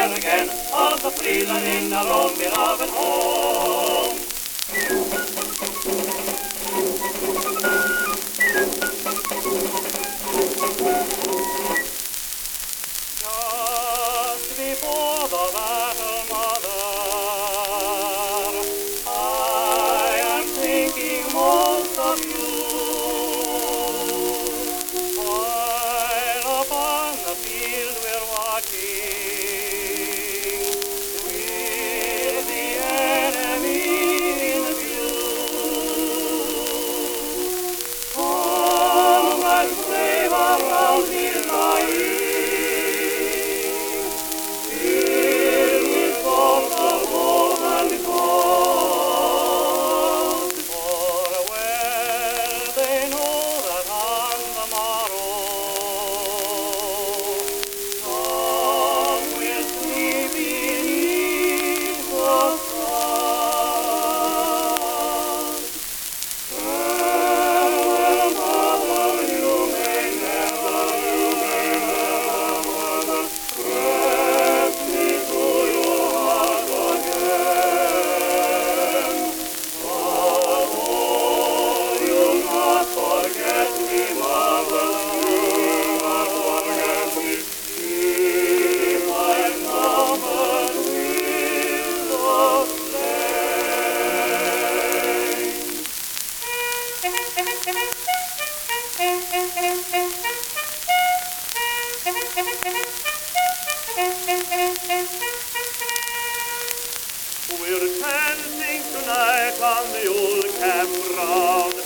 again, all the freedom in our own beloved home. Just before the battle, mother, I am thinking most of you. While upon the field we're watching, with the enemy in view. Come and wave around me lying. We're dancing tonight on the old camp ground.